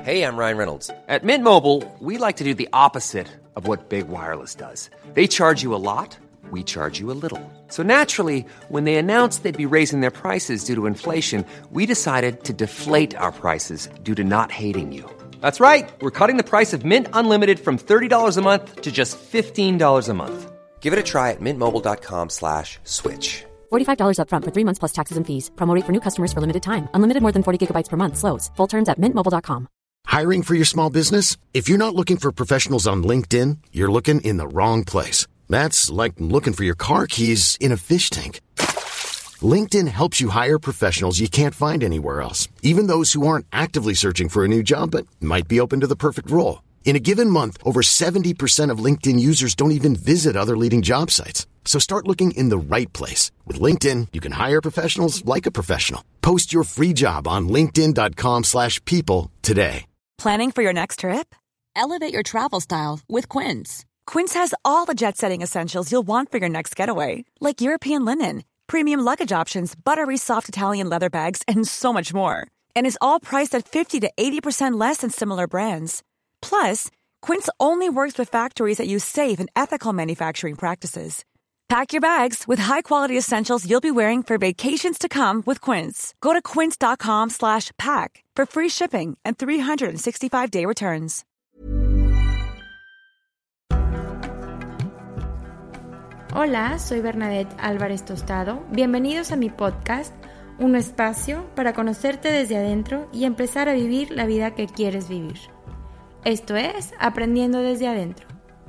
Hey, I'm Ryan Reynolds. At Mint Mobile, we like to do the opposite of what Big Wireless does. They charge you a lot, we charge you a little. So naturally, when they announced they'd be raising their prices due to inflation, we decided to deflate our prices due to not hating you. That's right. We're cutting the price of Mint Unlimited from $30 a month to just $15 a month. Give it a try at mintmobile.com/switch. $45 up front for 3 months plus taxes and fees. Promo rate for new customers for limited time. Unlimited more than 40 gigabytes per month. Slows full terms at mintmobile.com. Hiring for your small business? If you're not looking for professionals on LinkedIn, you're looking in the wrong place. That's like looking for your car keys in a fish tank. LinkedIn helps you hire professionals you can't find anywhere else, even those who aren't actively searching for a new job but might be open to the perfect role. In a given month, over 70% of LinkedIn users don't even visit other leading job sites. So start looking in the right place. With LinkedIn, you can hire professionals like a professional. Post your free job on linkedin.com/people today. Planning for your next trip? Elevate your travel style with Quince. Quince has all the jet-setting essentials you'll want for your next getaway, like European linen, premium luggage options, buttery soft Italian leather bags, and so much more. And is all priced at 50 to 80% less than similar brands. Plus, Quince only works with factories that use safe and ethical manufacturing practices. Pack your bags with high-quality essentials you'll be wearing for vacations to come with Quince. Go to quince.com/pack for free shipping and 365-day returns. Hola, soy Bernadette Álvarez Tostado. Bienvenidos a mi podcast, un espacio para conocerte desde adentro y empezar a vivir la vida que quieres vivir. Esto es Aprendiendo desde Adentro.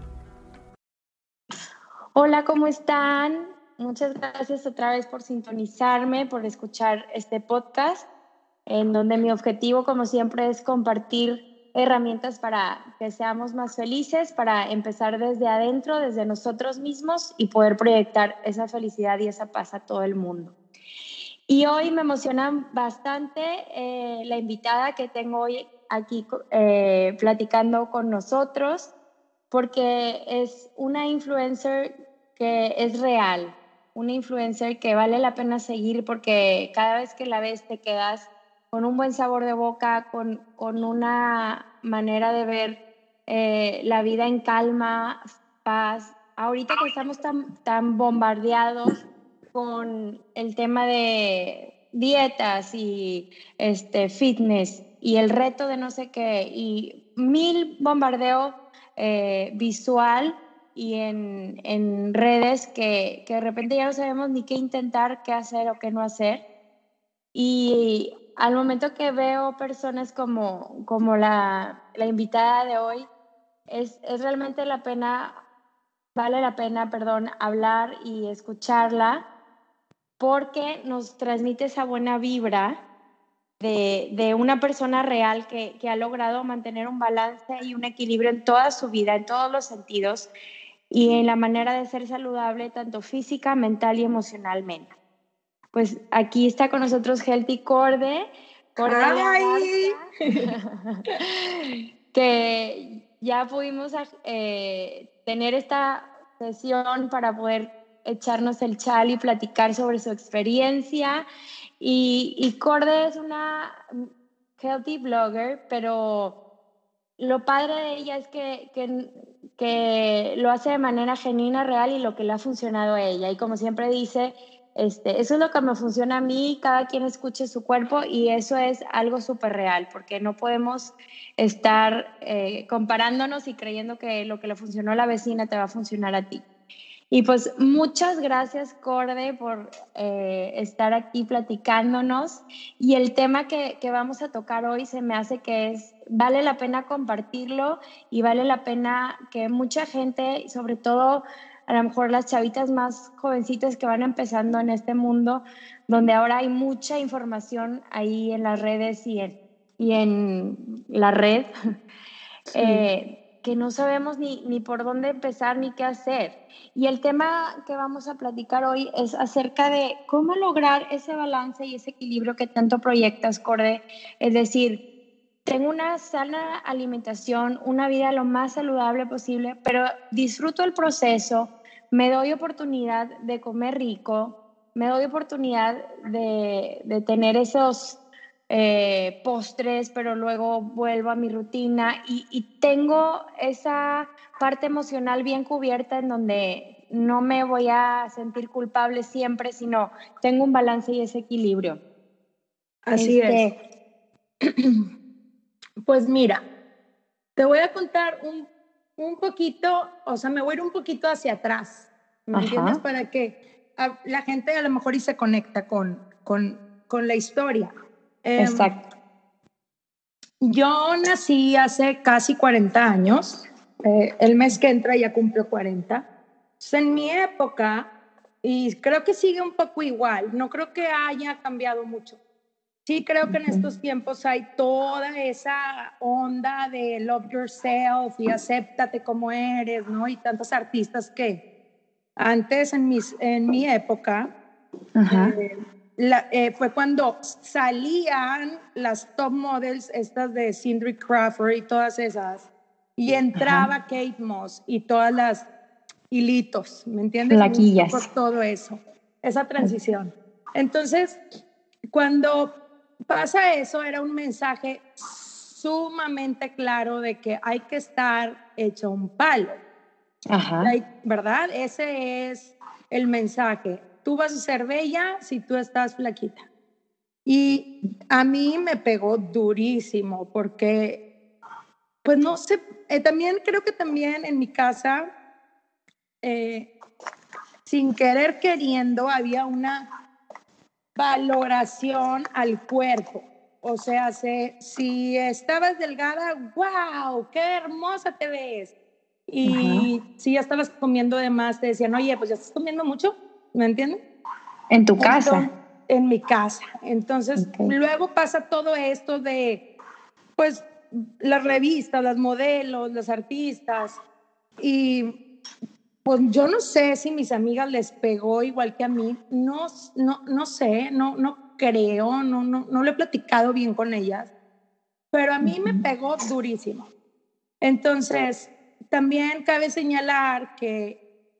Hola, ¿cómo están? Muchas gracias otra vez por sintonizarme, por escuchar este podcast, en donde mi objetivo, como siempre, es compartir herramientas para que seamos más felices, para empezar desde adentro, desde nosotros mismos y poder proyectar esa felicidad y esa paz a todo el mundo. Y hoy me emociona bastante la invitada que tengo hoy aquí platicando con nosotros, porque es una influencer que es real, una influencer que vale la pena seguir porque cada vez que la ves te quedas con un buen sabor de boca, con una manera de ver la vida en calma, paz. Ahorita que estamos tan bombardeados con el tema de dietas y fitness y el reto de no sé qué y mil bombardeo visual y en redes que de repente ya no sabemos ni qué intentar, qué hacer o qué no hacer. Y al momento que veo personas como la invitada de hoy, es realmente vale la pena, hablar y escucharla, porque nos transmite esa buena vibra de una persona real que ha logrado mantener un balance y un equilibrio en toda su vida, en todos los sentidos, y en la manera de ser saludable, tanto física, mental y emocionalmente. Pues aquí está con nosotros Healthy Corde. ¡Ay! Que ya pudimos tener esta sesión para poder echarnos el chal y platicar sobre su experiencia. Y Corde es una healthy blogger, pero lo padre de ella es que lo hace de manera genuina, real y lo que le ha funcionado a ella. Y como siempre dice, eso es lo que me funciona a mí, cada quien escuche su cuerpo y eso es algo súper real, porque no podemos estar comparándonos y creyendo que lo que le funcionó a la vecina te va a funcionar a ti. Y pues muchas gracias, Corde, por estar aquí platicándonos. Y el tema que vamos a tocar hoy se me hace que vale la pena compartirlo y vale la pena que mucha gente, sobre todo a lo mejor las chavitas más jovencitas que van empezando en este mundo, donde ahora hay mucha información ahí en las redes y en la red, sí. Que no sabemos ni por dónde empezar ni qué hacer. Y el tema que vamos a platicar hoy es acerca de cómo lograr ese balance y ese equilibrio que tanto proyectas, Corde. Es decir, tengo una sana alimentación, una vida lo más saludable posible, pero disfruto el proceso, me doy oportunidad de comer rico, me doy oportunidad de tener esos postres, pero luego vuelvo a mi rutina y tengo esa parte emocional bien cubierta en donde no me voy a sentir culpable siempre, sino tengo un balance y ese equilibrio. Así es. Pues mira, te voy a contar un poquito, o sea, me voy a ir un poquito hacia atrás, ¿me entiendes? Para que la gente a lo mejor y se conecta con la historia. Exacto. Yo nací hace casi 40 años, el mes que entra ya cumplo 40. Entonces, en mi época, y creo que sigue un poco igual, no creo que haya cambiado mucho. Sí, creo que en estos tiempos hay toda esa onda de love yourself y acéptate como eres, ¿no? Y tantos artistas que antes en mi época fue cuando salían las top models, estas de Cindy Crawford y todas esas, y entraba Kate Moss y todas las hilitos, ¿me entiendes? Flaquillas. Por todo eso, esa transición. Entonces, cuando pasa eso, era un mensaje sumamente claro de que hay que estar hecho un palo. ¿Verdad? Ese es el mensaje. Tú vas a ser bella si tú estás flaquita. Y a mí me pegó durísimo porque, pues no sé, también creo que también en mi casa, sin querer queriendo, había una valoración al cuerpo. O sea, si estabas delgada, ¡wow! ¡Qué hermosa te ves! Y si ya estabas comiendo de más, te decían, oye, pues ya estás comiendo mucho, ¿me entiendes? ¿En tu casa? En mi casa. Entonces, luego pasa todo esto de, pues, las revistas, las modelos, los artistas, y pues yo no sé si mis amigas les pegó igual que a mí, no sé, no creo, no lo he platicado bien con ellas, pero a mí me pegó durísimo. Entonces, también cabe señalar que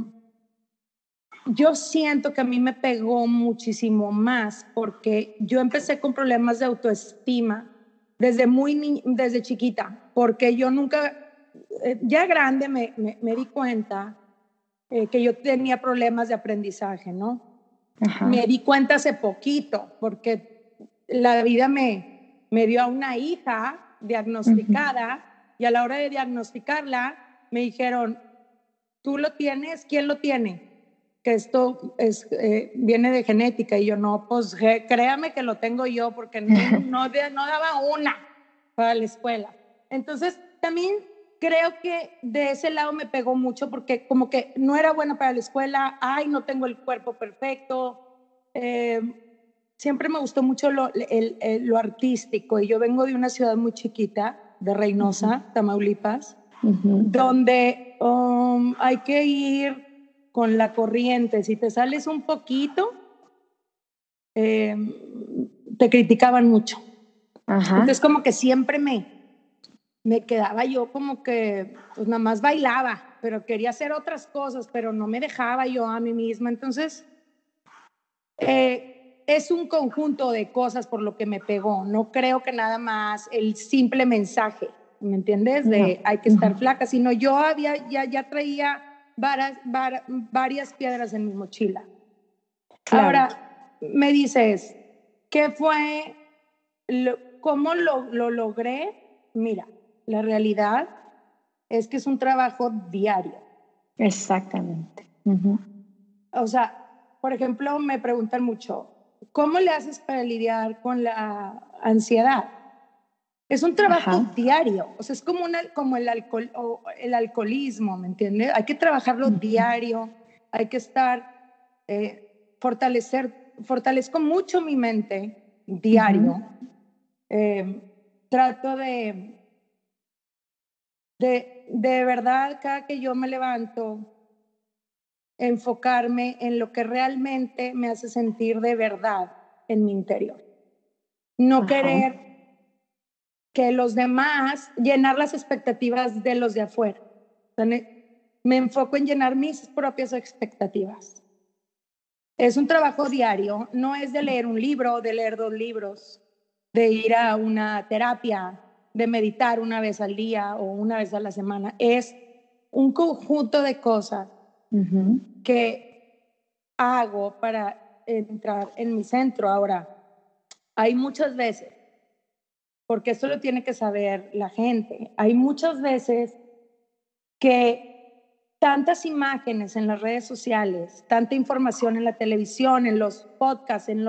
yo siento que a mí me pegó muchísimo más porque yo empecé con problemas de autoestima desde chiquita, porque yo nunca, ya grande me di cuenta que yo tenía problemas de aprendizaje, ¿no? Me di cuenta hace poquito porque la vida me dio a una hija diagnosticada y a la hora de diagnosticarla me dijeron, ¿tú lo tienes? ¿Quién lo tiene? Que esto viene de genética. Y yo, no, pues créame que lo tengo yo porque no daba una para la escuela. Entonces, también creo que de ese lado me pegó mucho porque como que no era buena para la escuela, ay, no tengo el cuerpo perfecto. Siempre me gustó mucho lo artístico y yo vengo de una ciudad muy chiquita, de Reynosa, Tamaulipas, donde hay que ir con la corriente. Si te sales un poquito, te criticaban mucho. Entonces como que siempre me quedaba yo como que pues nada más bailaba, pero quería hacer otras cosas, pero no me dejaba yo a mí misma. Entonces es un conjunto de cosas por lo que me pegó. No creo que nada más el simple mensaje, ¿me entiendes? De hay que estar flaca, sino yo ya traía varias piedras en mi mochila. Claro. Ahora, me dices, ¿qué fue? ¿Cómo lo logré? Mira, la realidad es que es un trabajo diario. Exactamente. O sea, por ejemplo, me preguntan mucho, ¿cómo le haces para lidiar con la ansiedad? Es un trabajo diario, o sea, es como el alcohol o el alcoholismo, ¿me entiendes? Hay que trabajarlo diario, hay que estar, fortalezco mucho mi mente diario. Trato de verdad, cada que yo me levanto, enfocarme en lo que realmente me hace sentir de verdad en mi interior. No querer que los demás, llenar las expectativas de los de afuera. O sea, me enfoco en llenar mis propias expectativas. Es un trabajo diario, no es de leer un libro, de leer 2 libros. de ir a una terapia, de meditar una vez al día o una vez a la semana. Es un conjunto de cosas que hago para entrar en mi centro. Ahora, hay muchas veces, porque esto lo tiene que saber la gente, hay muchas veces que tantas imágenes en las redes sociales, tanta información en la televisión, en los podcasts, en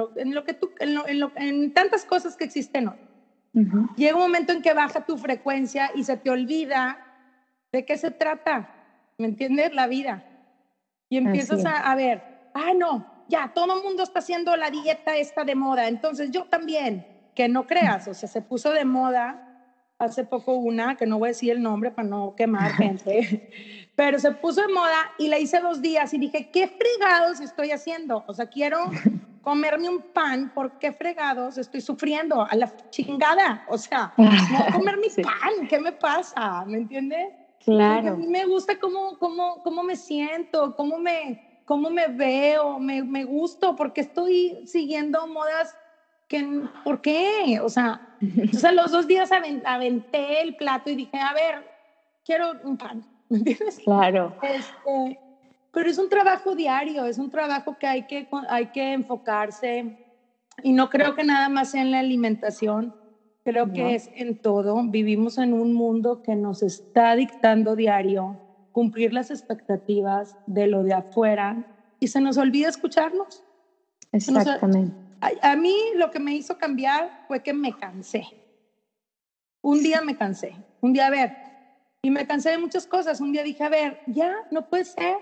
tantas cosas que existen hoy. Llega un momento en que baja tu frecuencia y se te olvida de qué se trata, ¿me entiendes? La vida. Y empiezas a ver, no, ya, todo el mundo está haciendo la dieta esta de moda, entonces yo también, que no creas, o sea, se puso de moda hace poco una, que no voy a decir el nombre para no quemar gente, pero se puso de moda y la hice 2 días y dije, ¿qué fregados estoy haciendo? O sea, quiero comerme un pan, ¿por qué fregados estoy sufriendo? A la chingada, o sea, no comer mi pan, ¿qué me pasa? ¿Me entiendes? Claro. Porque a mí me gusta cómo me siento, cómo me veo, me gusto, porque estoy siguiendo modas ¿por qué? O sea, entonces a los 2 días aventé el plato y dije, a ver, quiero un pan, ¿me entiendes? Claro. Pero es un trabajo diario, es un trabajo que hay que enfocarse, y no creo que nada más sea en la alimentación, creo que es en todo. Vivimos en un mundo que nos está dictando diario cumplir las expectativas de lo de afuera y se nos olvida escucharnos. Exactamente. A mí lo que me hizo cambiar fue que me cansé. Un día me cansé, y me cansé de muchas cosas. Un día dije, a ver, ya no puede ser.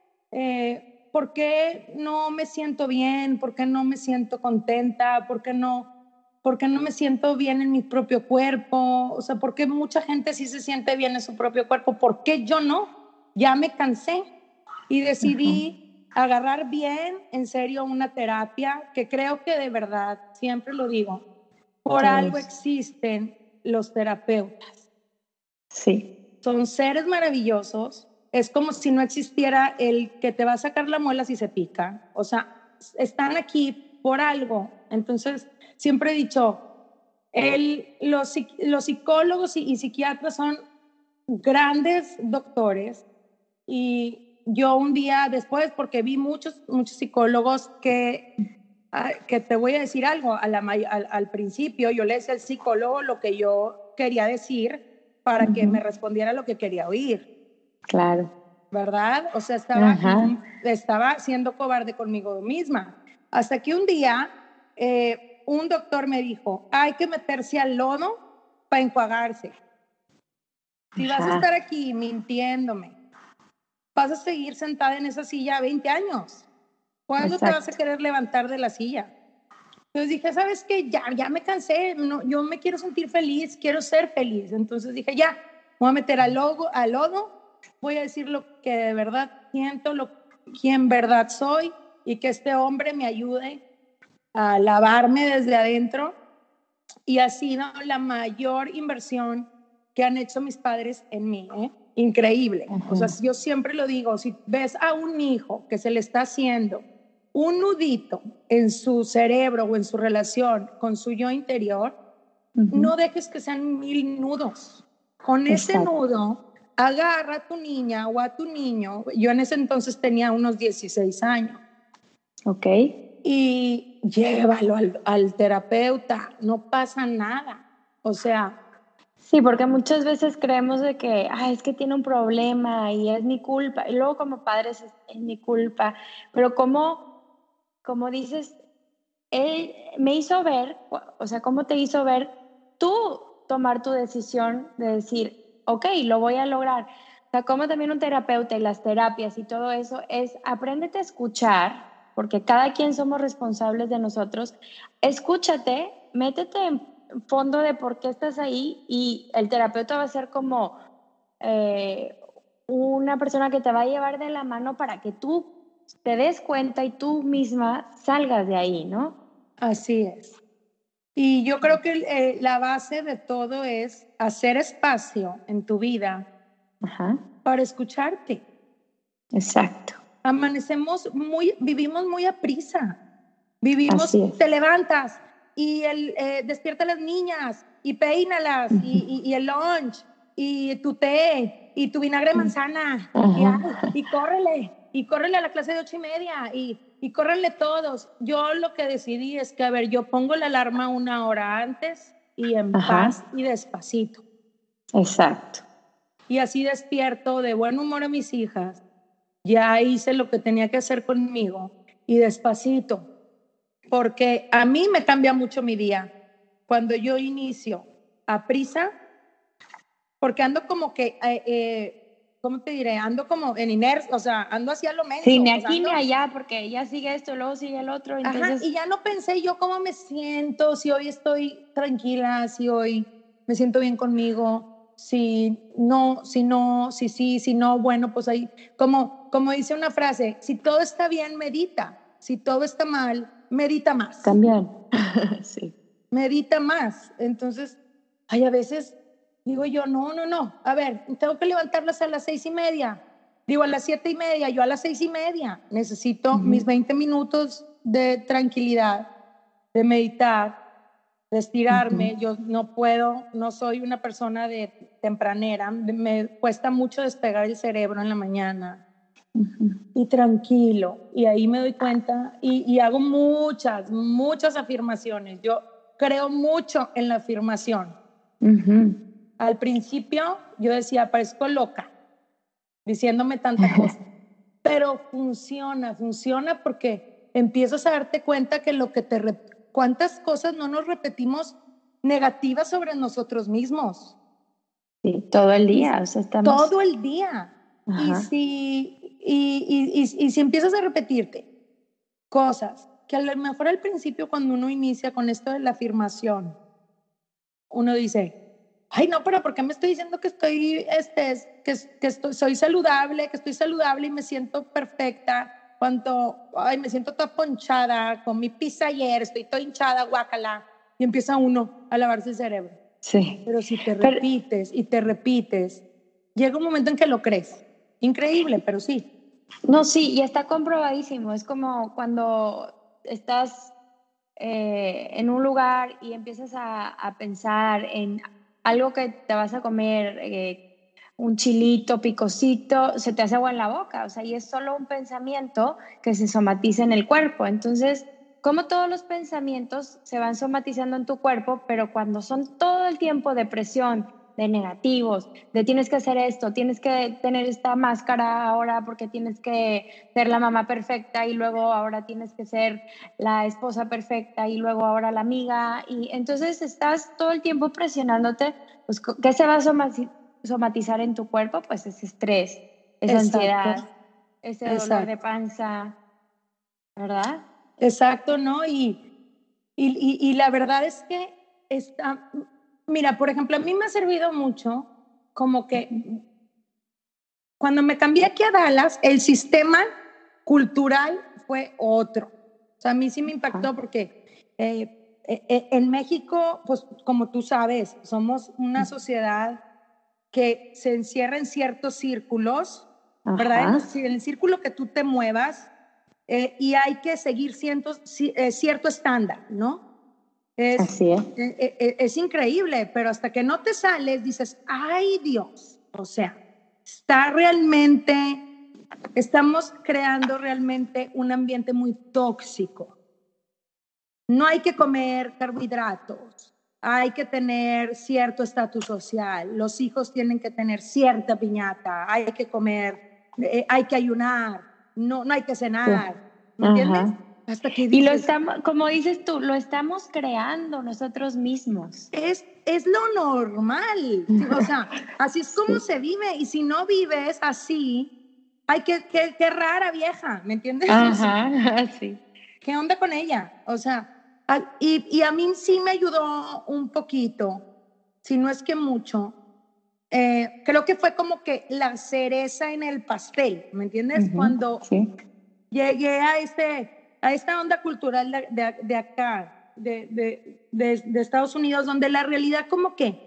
¿Por qué no me siento bien? ¿Por qué no me siento contenta? ¿Por qué no me siento bien en mi propio cuerpo? O sea, ¿por qué mucha gente sí se siente bien en su propio cuerpo? ¿Por qué yo no? Ya me cansé y decidí agarrar bien en serio una terapia, que creo que de verdad, siempre lo digo, por algo existen los terapeutas. Sí. Son seres maravillosos. Es como si no existiera el que te va a sacar la muela si se pica. O sea, están aquí por algo. Entonces, siempre he dicho, los psicólogos y psiquiatras son grandes doctores, y yo un día después, porque vi muchos psicólogos que te voy a decir algo, al principio yo le decía al psicólogo lo que yo quería decir para que me respondiera lo que quería oír. Claro. ¿Verdad? O sea, estaba siendo cobarde conmigo misma. Hasta que un día un doctor me dijo, hay que meterse al lodo para enjuagarse. Si vas a estar aquí mintiéndome, vas a seguir sentada en esa silla 20 años. ¿Cuándo te vas a querer levantar de la silla? Entonces dije, ¿sabes qué? Ya me cansé, no, yo me quiero sentir feliz, quiero ser feliz. Entonces dije, ya, voy a meter al lodo, voy a decir lo que de verdad siento, quién verdad soy, y que este hombre me ayude a lavarme desde adentro. Y ha sido la mayor inversión que han hecho mis padres en mí, increíble. O sea, yo siempre lo digo, si ves a un hijo que se le está haciendo un nudito en su cerebro o en su relación con su yo interior, no dejes que sean 1000 nudos. Con ese nudo, agarra a tu niña o a tu niño. Yo en ese entonces tenía unos 16 años. Ok. Y llévalo al terapeuta, no pasa nada. O sea, sí, porque muchas veces creemos de que es que tiene un problema y es mi culpa, y luego como padres es mi culpa, pero como dices, él me hizo ver, o sea, ¿cómo te hizo ver tú tomar tu decisión de decir, ok, lo voy a lograr? O sea, como también un terapeuta y las terapias y todo eso es, apréndete a escuchar, porque cada quien somos responsables de nosotros. Escúchate, métete en fondo de por qué estás ahí, y el terapeuta va a ser como una persona que te va a llevar de la mano para que tú te des cuenta y tú misma salgas de ahí, ¿no? Así es. Y yo creo que la base de todo es hacer espacio en tu vida para escucharte. Exacto. Vivimos muy a prisa. Te levantas, y despierta a las niñas, y peínalas, y el lunch, y tu té, y tu vinagre de manzana, y córrele a la clase de 8:30, y córrenle todos. Yo lo que decidí es que, a ver, yo pongo la alarma 1 hora antes y en paz y despacito. Exacto. Y así despierto de buen humor a mis hijas. Ya hice lo que tenía que hacer conmigo y despacito. Porque a mí me cambia mucho mi día cuando yo inicio a prisa, porque ando como que, ¿cómo te diré? Ando como en inercia, o sea, ando hacia lo menso. Sí, ni aquí ni allá, porque ya sigue esto, luego sigue el otro. Entonces... y ya no pensé yo cómo me siento, si hoy estoy tranquila, si hoy me siento bien conmigo, si sí, si no, bueno, pues ahí, como dice una frase, si todo está bien, medita, si todo está mal, medita más. También, sí. Medita más. Entonces, a veces digo yo, no, a ver, tengo que levantarlas a las 6:30, digo a las 7:30, yo a las 6:30, necesito mis 20 minutos de tranquilidad, de meditar, de estirarme. Yo no puedo, no soy una persona de tempranera, me cuesta mucho despegar el cerebro en la mañana. Y tranquilo, y ahí me doy cuenta y hago muchas afirmaciones. Yo creo mucho en la afirmación. Al principio yo decía, parezco loca diciéndome tanta cosa, pero funciona porque empiezas a darte cuenta que cuántas cosas no nos repetimos negativas sobre nosotros mismos. Sí, todo el día, o sea, estamos... Todo el día. Y si empiezas a repetirte cosas que a lo mejor al principio, cuando uno inicia con esto de la afirmación, uno dice, ay, no, pero ¿por qué me estoy diciendo que soy saludable, que estoy saludable y me siento perfecta? Me siento toda ponchada, comí pizza ayer, estoy toda hinchada, guácala. Y empieza uno a lavarse el cerebro. Sí. Pero si te repites y te repites, llega un momento en que lo crees. Increíble, pero sí. No, sí, y está comprobadísimo. Es como cuando estás en un lugar y empiezas a pensar en algo que te vas a comer, un chilito, picosito, se te hace agua en la boca, o sea, y es solo un pensamiento que se somatiza en el cuerpo. Entonces, como todos los pensamientos se van somatizando en tu cuerpo, pero cuando son todo el tiempo de presión, de negativos, de tienes que hacer esto, tienes que tener esta máscara ahora porque tienes que ser la mamá perfecta y luego ahora tienes que ser la esposa perfecta y luego ahora la amiga, y entonces estás todo el tiempo presionándote, pues ¿qué se va a somatizar en tu cuerpo? Pues ese estrés, esa ansiedad, ese dolor de panza, ¿verdad? Exacto, ¿no? Y la verdad es que mira, por ejemplo, a mí me ha servido mucho como que cuando me cambié aquí a Dallas, el sistema cultural fue otro. O sea, a mí sí me impactó porque en México, pues como tú sabes, somos una sociedad que se encierra en ciertos círculos, ¿verdad? En el círculo que tú te muevas, y hay que seguir cierto estándar, ¿no? Así es. Es increíble, pero hasta que no te sales dices, ay Dios, o sea, estamos creando realmente un ambiente muy tóxico. No hay que comer carbohidratos, hay que tener cierto estatus social, los hijos tienen que tener cierta piñata, hay que comer, hay que ayunar, no hay que cenar, ¿me entiendes? Hasta que dices, y lo estamos, como dices tú, lo estamos creando nosotros mismos. Es lo normal, o sea, así es como se vive, y si no vives así, ay, qué rara vieja, ¿me entiendes? Sí. ¿Qué onda con ella? O sea, y a mí sí me ayudó un poquito, si no es que mucho. Creo que fue como que la cereza en el pastel, ¿me entiendes? Cuando llegué a esta onda cultural de acá, de Estados Unidos, donde la realidad como que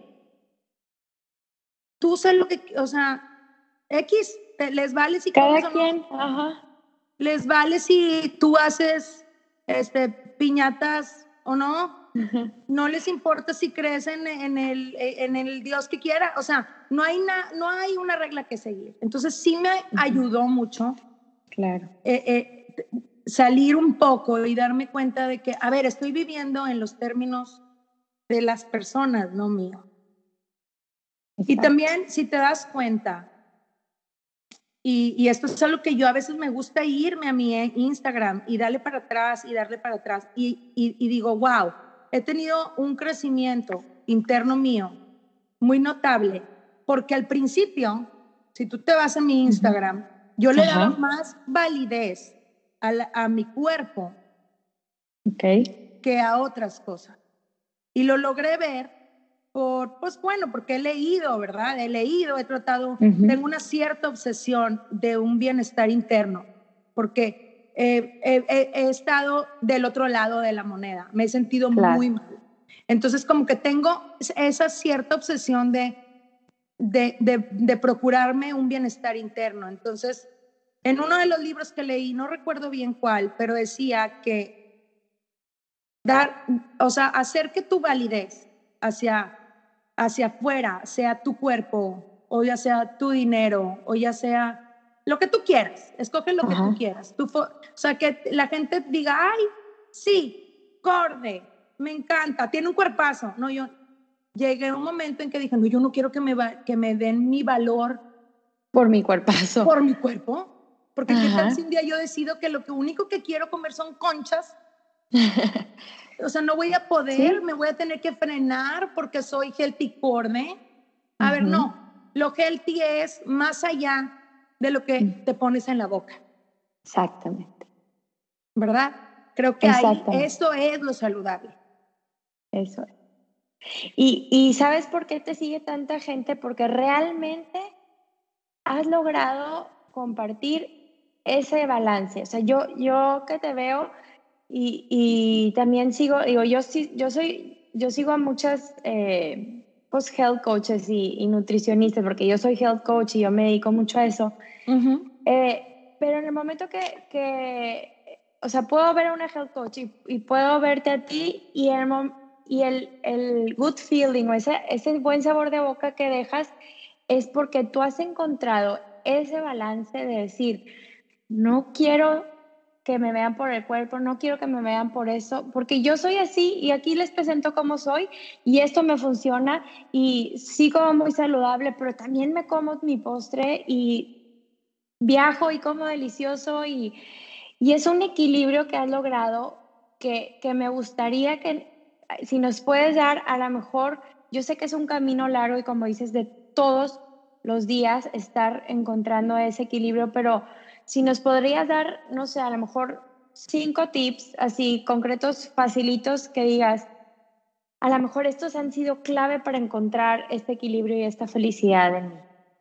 tú sabes lo que, o sea, les vale si cada comes quien, o no. Les vale si tú haces piñatas o no, no les importa si crees en el Dios que quiera, o sea, no hay una regla que seguir. Entonces sí me ayudó mucho. Claro. Salir un poco y darme cuenta de que, a ver, estoy viviendo en los términos de las personas, no mío. Exacto. Y también, si te das cuenta, y esto es algo que yo a veces me gusta irme a mi Instagram y darle para atrás y darle para atrás y digo, wow, he tenido un crecimiento interno mío muy notable, porque al principio, si tú te vas a mi Instagram, yo le daba más validez a mi cuerpo que a otras cosas. Y lo logré ver porque he leído, ¿verdad? He tratado, tengo una cierta obsesión de un bienestar interno, porque he estado del otro lado de la moneda, me he sentido muy mal. Entonces, como que tengo esa cierta obsesión de procurarme un bienestar interno. Entonces, en uno de los libros que leí, no recuerdo bien cuál, pero decía que hacer que tu validez hacia afuera sea tu cuerpo, o ya sea tu dinero, o ya sea lo que tú quieras, escoge lo que tú quieras. O sea, que la gente diga, ay, sí, Corde, me encanta, tiene un cuerpazo. No, yo llegué a un momento en que dije, no, yo no quiero que me den mi valor por mi cuerpazo. Por mi cuerpo. Porque qué tal si un día yo decido que lo único que quiero comer son conchas. O sea, no voy a poder, me voy a tener que frenar porque soy healthy Corde. A ver, no, lo healthy es más allá de lo que te pones en la boca. Exactamente. ¿Verdad? Creo que ahí eso es lo saludable. Eso es. Y ¿sabes por qué te sigue tanta gente? Porque realmente has logrado compartir ese balance. O sea, yo que te veo y también sigo, digo, yo sigo a muchas health coaches y nutricionistas, porque yo soy health coach y yo me dedico mucho a eso. Pero en el momento que o sea, puedo ver a una health coach y puedo verte a ti y el good feeling o ese buen sabor de boca que dejas es porque tú has encontrado ese balance de decir, no quiero que me vean por el cuerpo, no quiero que me vean por eso, porque yo soy así y aquí les presento cómo soy y esto me funciona y sí como muy saludable, pero también me como mi postre y viajo y como delicioso y es un equilibrio que has logrado que me gustaría que si nos puedes dar, a lo mejor, yo sé que es un camino largo y como dices, de todos los días estar encontrando ese equilibrio, pero si nos podrías dar, no sé, a lo mejor 5 tips así concretos, facilitos, que digas, a lo mejor estos han sido clave para encontrar este equilibrio y esta felicidad en mí.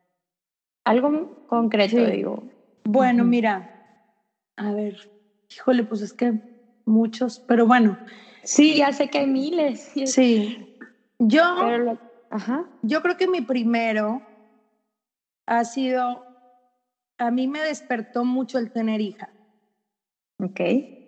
Algo concreto, digo. Bueno, mira, a ver, híjole, pues es que muchos, pero bueno. Sí, ya sé que hay miles. Sí. Yo creo que mi primero ha sido, a mí me despertó mucho el tener hija. Ok.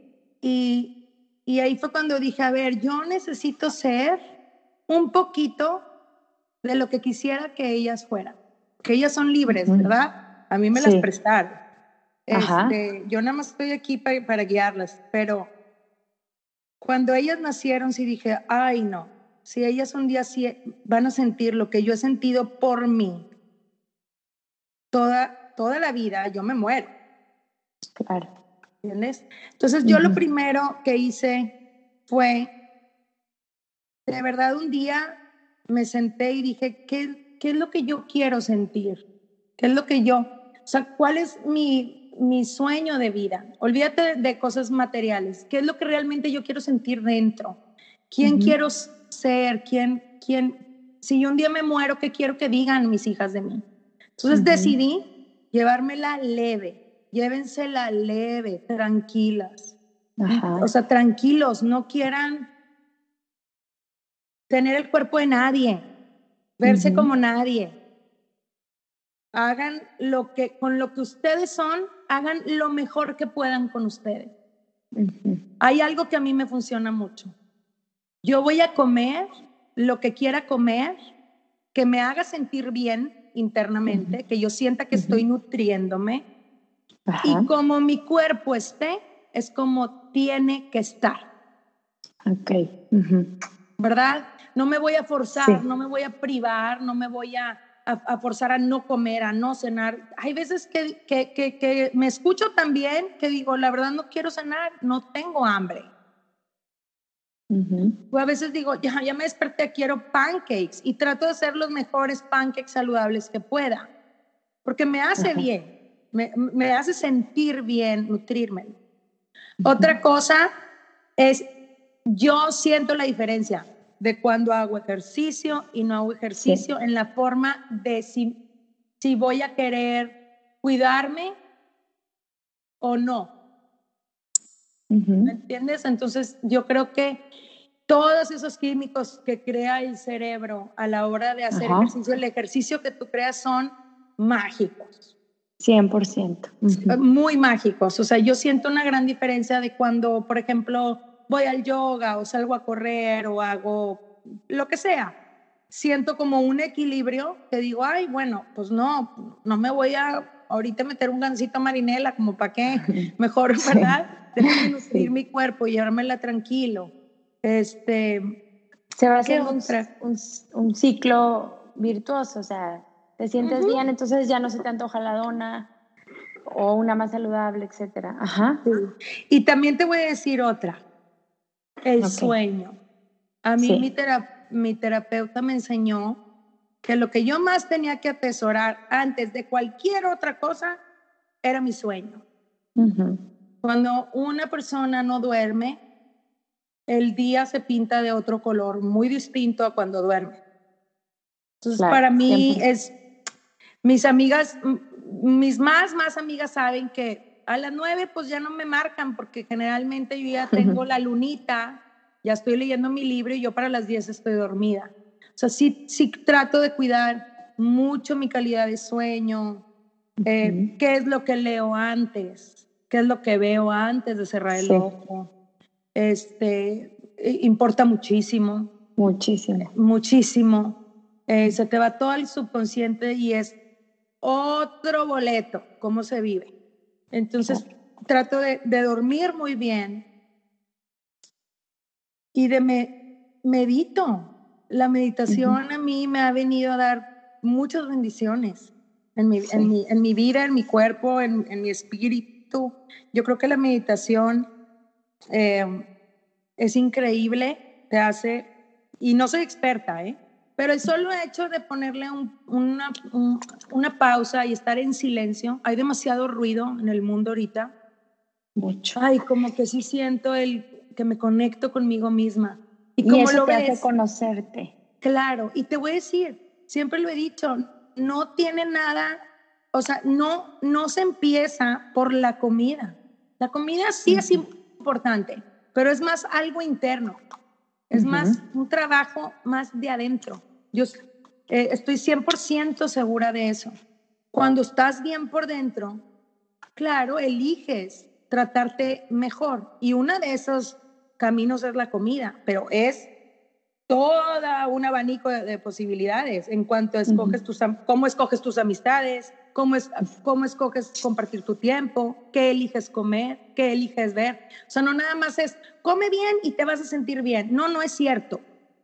Y ahí fue cuando dije, a ver, yo necesito ser un poquito de lo que quisiera que ellas fueran. Que ellas son libres, ¿verdad? A mí me las prestaron. Yo nada más estoy aquí para guiarlas, pero cuando ellas nacieron sí dije, ay no, si ellas un día sí van a sentir lo que yo he sentido por mí, toda la vida, yo me muero. Claro. ¿Entiendes? Entonces yo lo primero que hice fue, de verdad un día me senté y dije, ¿qué es lo que yo quiero sentir? ¿Qué es lo que o sea, cuál es mi sueño de vida? Olvídate de cosas materiales. ¿Qué es lo que realmente yo quiero sentir dentro? ¿Quién quiero ser? Si yo un día me muero, ¿qué quiero que digan mis hijas de mí? Entonces decidí llevármela leve. Llévensela leve, tranquilas. O sea, tranquilos, no quieran tener el cuerpo de nadie, verse como nadie. Hagan con lo que ustedes son, hagan lo mejor que puedan con ustedes. Hay algo que a mí me funciona mucho. Yo voy a comer lo que quiera comer, que me haga sentir bien internamente, que yo sienta que estoy nutriéndome. Ajá. Y como mi cuerpo esté, es como tiene que estar. Ok. ¿Verdad? No me voy a forzar, Sí. no me voy a privar, no me voy a forzar a no comer, a no cenar. Hay veces que me escucho también que digo, la verdad no quiero cenar, no tengo hambre. O a veces digo, ya me desperté, quiero pancakes, y trato de hacer los mejores pancakes saludables que pueda, porque me hace bien, me hace sentir bien, nutrirme. Otra cosa es, yo siento la diferencia de cuando hago ejercicio y no hago ejercicio en la forma de si voy a querer cuidarme o no. ¿Me entiendes? Entonces yo creo que todos esos químicos que crea el cerebro a la hora de hacer ejercicio, el ejercicio que tú creas son mágicos. 100%. Muy mágicos. O sea, yo siento una gran diferencia de cuando, por ejemplo, voy al yoga o salgo a correr o hago lo que sea. Siento como un equilibrio que digo, ay, bueno, pues no me voy a ahorita meter un gansito marinela, como para qué, mejor, ¿verdad? Déjame nutrir mi cuerpo y llevármela tranquilo. Se va a hacer un ciclo virtuoso, o sea, te sientes bien, entonces ya no se te antoja la dona o una más saludable, etcétera. Ajá. Sí. Y también te voy a decir otra, el sueño. A mí mi terapeuta me enseñó que lo que yo más tenía que atesorar antes de cualquier otra cosa era mi sueño. Cuando una persona no duerme, el día se pinta de otro color, muy distinto a cuando duerme. Entonces, para mí es, mis amigas, mis más amigas saben que a las 9 pues ya no me marcan, porque generalmente yo ya tengo la lunita, ya estoy leyendo mi libro y yo para las 10 estoy dormida. O sea, sí trato de cuidar mucho mi calidad de sueño, qué es lo que leo antes, qué es lo que veo antes de cerrar el ojo. Importa muchísimo. Muchísimo. Se te va todo el subconsciente y es otro boleto, cómo se vive. Entonces, trato de dormir muy bien y medito. La meditación a mí me ha venido a dar muchas bendiciones en mi vida, en mi cuerpo, en mi espíritu. Yo creo que la meditación es increíble, te hace, y no soy experta, pero el solo hecho de ponerle una pausa y estar en silencio, hay demasiado ruido en el mundo ahorita. Mucho. Ay, como que sí siento que me conecto conmigo misma. Y como eso lo te ves, hace conocerte. Claro, y te voy a decir, siempre lo he dicho, no tiene nada, o sea, no se empieza por la comida. La comida sí es importante, pero es más algo interno, es más un trabajo más de adentro. Yo estoy 100% segura de eso. Cuando estás bien por dentro, claro, eliges tratarte mejor, y uno de esos caminos es la comida, pero es toda un abanico de posibilidades en cuanto a cómo escoges tus amistades, cómo escoges compartir tu tiempo, qué eliges comer, qué eliges ver. O sea, no nada más es come bien y te vas a sentir bien. No es cierto.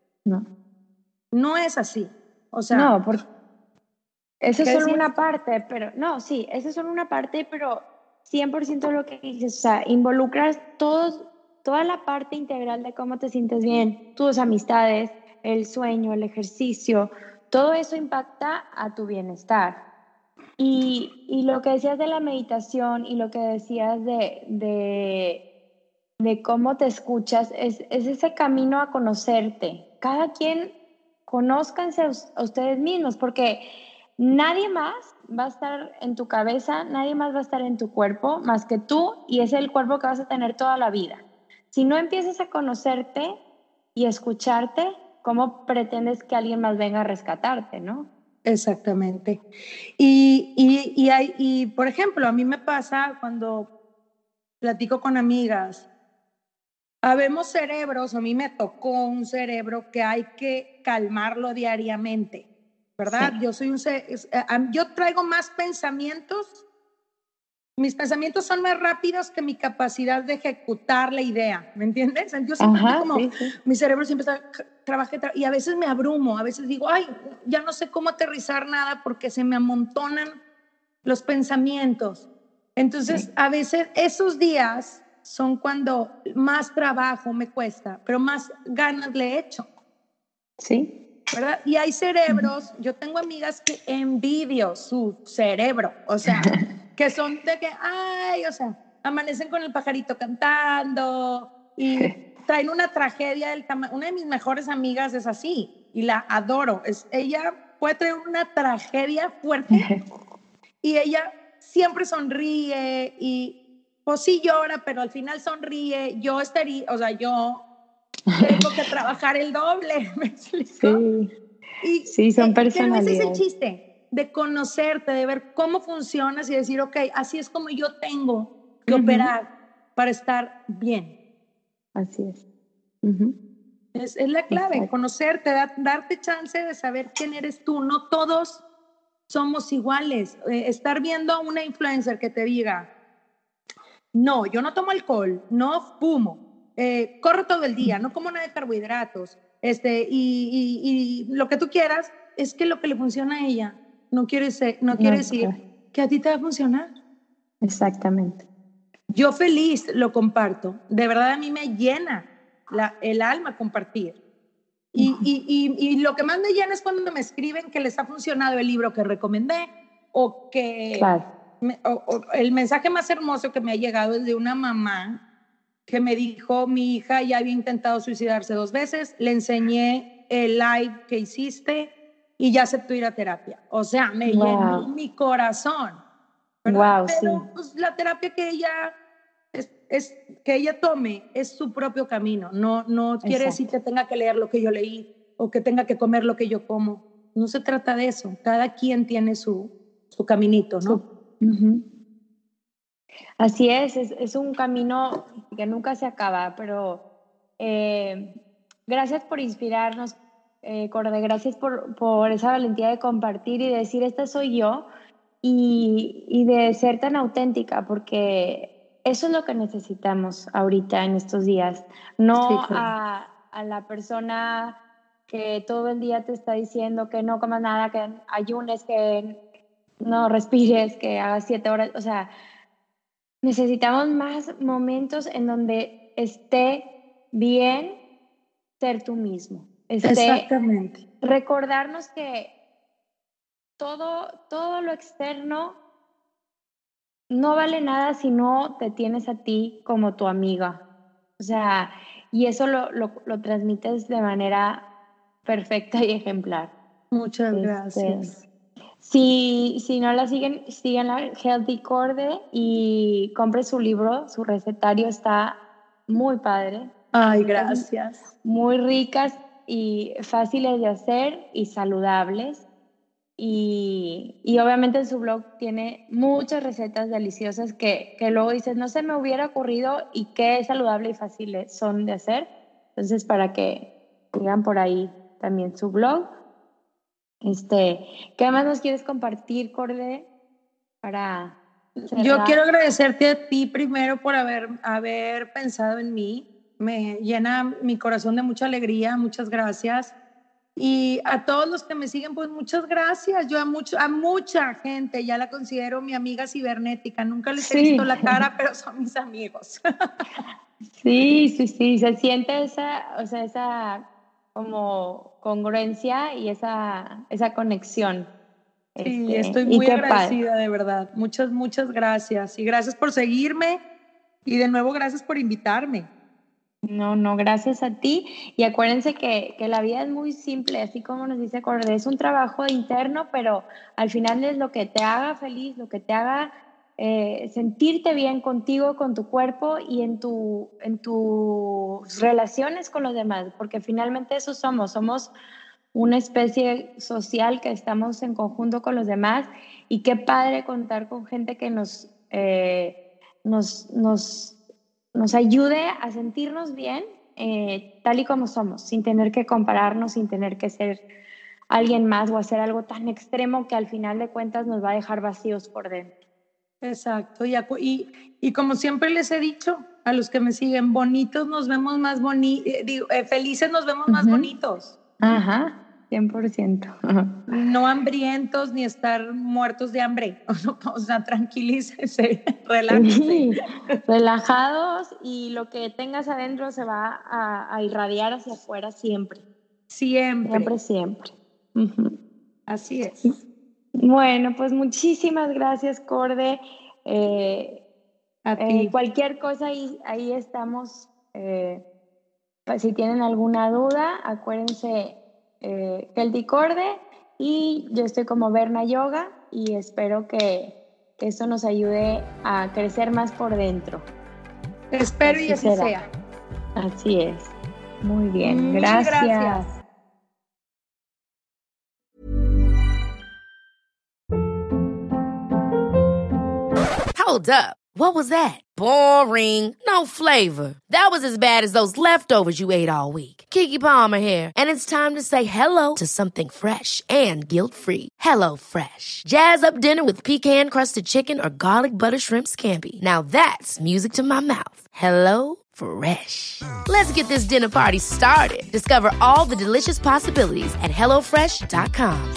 No es así. O sea, no, porque esa es solo una parte, pero no, sí, esa es solo una parte, pero 100% lo que dices, o sea, involucras toda la parte integral de cómo te sientes bien, tus amistades, el sueño, el ejercicio, todo eso impacta a tu bienestar. Y lo que decías de la meditación y lo que decías de cómo te escuchas, es ese camino a conocerte. Cada quien conózcanse a ustedes mismos, porque nadie más va a estar en tu cabeza, nadie más va a estar en tu cuerpo más que tú, y es el cuerpo que vas a tener toda la vida. Si no empiezas a conocerte y escucharte, ¿cómo pretendes que alguien más venga a rescatarte, no? Exactamente. Y por ejemplo, a mí me pasa cuando platico con amigas, Habemos cerebros, a mí me tocó un cerebro que hay que calmarlo diariamente, ¿verdad? Sí. Yo traigo más pensamientos, mis pensamientos son más rápidos que mi capacidad de ejecutar la idea, ¿me entiendes? Yo siempre estoy como, Sí, sí. mi cerebro siempre está, y a veces me abrumo, a veces digo, ay, ya no sé cómo aterrizar nada porque se me amontonan los pensamientos. Entonces, Sí. a veces esos días son cuando más trabajo me cuesta, pero más ganas le echo, Sí. ¿verdad? Y hay cerebros, yo tengo amigas que envidio su cerebro, o sea, que son de que, ay, o sea, amanecen con el pajarito cantando y traen una tragedia del tamaño. Una de mis mejores amigas es así y la adoro. Ella puede traer una tragedia fuerte y ella siempre sonríe y pues sí llora, pero al final sonríe. Yo estaría, o sea, yo tengo que trabajar el doble, ¿me explico? Sí. Sí, Y, son pero ese es el personalidades. chiste, de conocerte, de ver cómo funcionas y decir, ok, así es como yo tengo que Ujú. operar para estar bien. Así es. Ujú. Es la clave, Exacto. conocerte, darte chance de saber quién eres tú. No todos somos iguales. Estar viendo a una influencer que te diga, no, yo no tomo alcohol, no fumo, corro todo el día, no como nada de carbohidratos, y lo que tú quieras, es que lo que le funciona a ella no quiere No, decir que a ti te va a funcionar. exactamente. Yo feliz lo comparto, de verdad a mí me llena el alma compartir. Y lo que más me llena es cuando me escriben que les ha funcionado el libro que recomendé o que Claro. o el mensaje más hermoso que me ha llegado es de una mamá que me dijo, mi hija ya había intentado suicidarse 2 veces, le enseñé el live que hiciste y ya aceptó ir a terapia. O sea, me llenó Wow. mi corazón, ¿verdad? Wow, sí. Pero pues, la terapia que ella que ella tome es su propio camino. No quiere decir Exacto. que tenga que leer lo que yo leí o que tenga que comer lo que yo como. No se trata de eso. Cada quien tiene su caminito, ¿no? Ujú. Así es un camino que nunca se acaba, pero gracias por inspirarnos, Corde, gracias por esa valentía de compartir y de decir, esta soy yo, y de ser tan auténtica, porque eso es lo que necesitamos ahorita en estos días, Sí, no claro. a la persona que todo el día te está diciendo que no comas nada, que ayunes, que no respires, que hagas 7 horas, o sea, necesitamos más momentos en donde esté bien ser tú mismo, Exactamente. recordarnos que todo lo externo no vale nada si no te tienes a ti como tu amiga. O sea, y eso lo transmites de manera perfecta y ejemplar. Muchas Este, gracias. si no la siguen, síganla, Healthy Corde, y compre su libro, su recetario está muy padre. Ay, Recetas gracias. muy ricas y fáciles de hacer y saludables. Y obviamente en su blog tiene muchas recetas deliciosas que luego dices, no se me hubiera ocurrido y qué saludable y fácil son de hacer. Entonces, para que sigan por ahí también su blog. ¿Qué más nos quieres compartir, Corde, para Yo quiero cerrar? agradecerte a ti primero por haber pensado en mí. Me llena mi corazón de mucha alegría. Muchas gracias. Y a todos los que me siguen, pues muchas gracias. Yo a mucha gente ya la considero mi amiga cibernética. Nunca les he visto Sí, la cara, pero son mis amigos. sí, se siente o sea, esa como congruencia y esa conexión. Sí, estoy Y muy qué padre. agradecida, de verdad. Muchas, muchas gracias. Y gracias por seguirme. Y de nuevo, gracias por invitarme. No, gracias a ti. Y acuérdense que la vida es muy simple, así como nos dice Corde, es un trabajo interno, pero al final es lo que te haga feliz, lo que te haga sentirte bien contigo, con tu cuerpo y en tus relaciones con los demás, porque finalmente eso somos una especie social que estamos en conjunto con los demás, y qué padre contar con gente que nos ayude a sentirnos bien tal y como somos, sin tener que compararnos, sin tener que ser alguien más o hacer algo tan extremo que al final de cuentas nos va a dejar vacíos por dentro. Exacto, y como siempre les he dicho a los que me siguen, bonitos nos vemos más felices nos vemos más bonitos. Ajá, 100%. No hambrientos ni estar muertos de hambre. O sea, tranquilícense, relájense. Sí, relajados, y lo que tengas adentro se va a irradiar hacia afuera siempre. Siempre. Uh-huh. Así es. Bueno, pues muchísimas gracias, Corde. A ti. Cualquier cosa ahí estamos. Pues si tienen alguna duda, acuérdense, Healthy Corde, y yo estoy como Berna Yoga, y espero que eso nos ayude a crecer más por dentro. Espero y así sea. Así es. Muy bien, Muchas gracias. Hold up. What was that? Boring. No flavor. That was as bad as those leftovers you ate all week. Keke Palmer here, and it's time to say hello to something fresh and guilt-free. Hello Fresh. Jazz up dinner with pecan-crusted chicken or garlic butter shrimp scampi. Now that's music to my mouth. Hello Fresh. Let's get this dinner party started. Discover all the delicious possibilities at HelloFresh.com.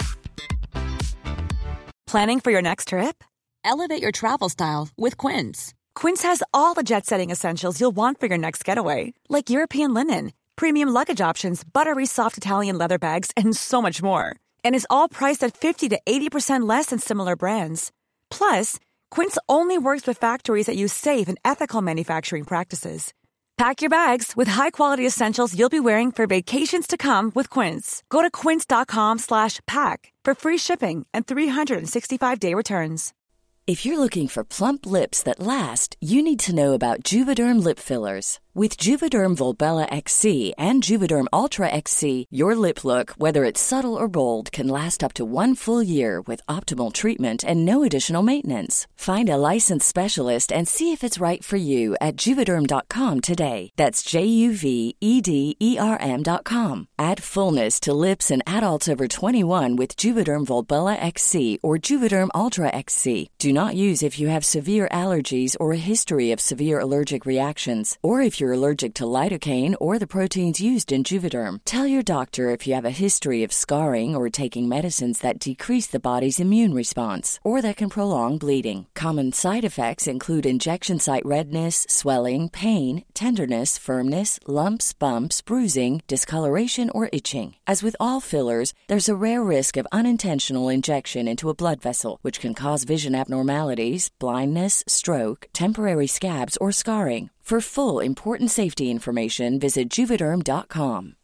Planning for your next trip? Elevate your travel style with Quince. Quince has all the jet-setting essentials you'll want for your next getaway, like European linen, premium luggage options, buttery soft Italian leather bags, and so much more. And is all priced at 50 to 80% less than similar brands. Plus, Quince only works with factories that use safe and ethical manufacturing practices. Pack your bags with high-quality essentials you'll be wearing for vacations to come with Quince. Go to quince.com/pack for free shipping and 365-day returns. If you're looking for plump lips that last, you need to know about Juvederm lip fillers. With Juvederm Volbella XC and Juvederm Ultra XC, your lip look, whether it's subtle or bold, can last up to 1 full year with optimal treatment and no additional maintenance. Find a licensed specialist and see if it's right for you at Juvederm.com today. That's JUVEDERM.com. Add fullness to lips in adults over 21 with Juvederm Volbella XC or Juvederm Ultra XC. Do not use if you have severe allergies or a history of severe allergic reactions, or if you're allergic to lidocaine or the proteins used in Juvederm. Tell your doctor if you have a history of scarring or taking medicines that decrease the body's immune response or that can prolong bleeding. Common side effects include injection site redness, swelling, pain, tenderness, firmness, lumps, bumps, bruising, discoloration, or itching. As with all fillers, there's a rare risk of unintentional injection into a blood vessel, which can cause vision abnormalities, blindness, stroke, temporary scabs, or scarring. For full, important safety information, visit Juvederm.com.